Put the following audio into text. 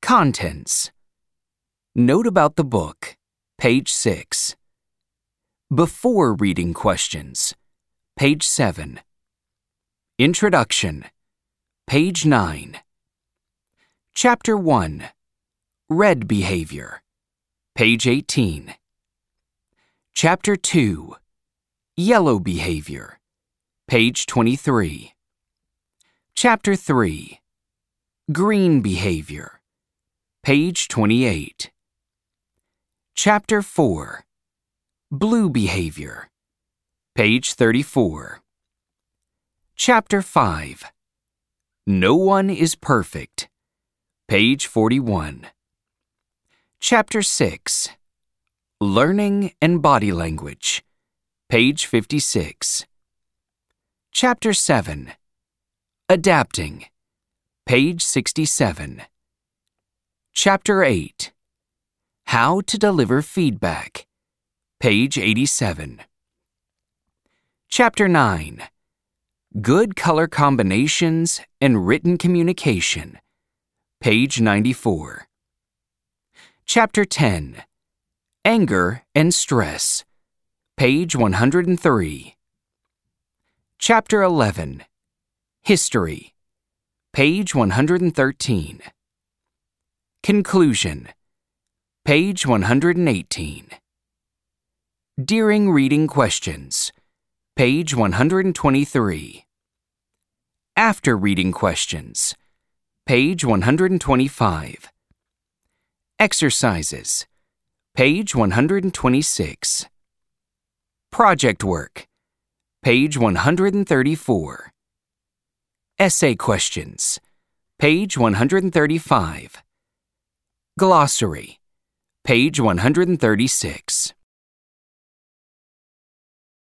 Contents. Note about the book, page 6. Before reading questions, page 7. Introduction, page 9. Chapter 1, Red Behavior, page 18. Chapter 2, Yellow Behavior, page 23. Chapter 3, Green Behavior, page 28. Chapter 4, Blue Behavior, page 34. Chapter 5, No One is Perfect, page 41. Chapter 6, Learning and Body Language, page 56. Chapter 7, Adapting, page 67. Chapter 8, How to Deliver Feedback, page 87. Chapter 9, Good Color Combinations and Written Communication, page 94. Chapter 10, Anger and Stress, page 103. Chapter 11, History, page 113. Conclusion, page 118. During reading questions, page 123. After reading questions, page 125. Exercises, page 126. Project work, page 134. Essay questions, page 135. Glossary, page 136.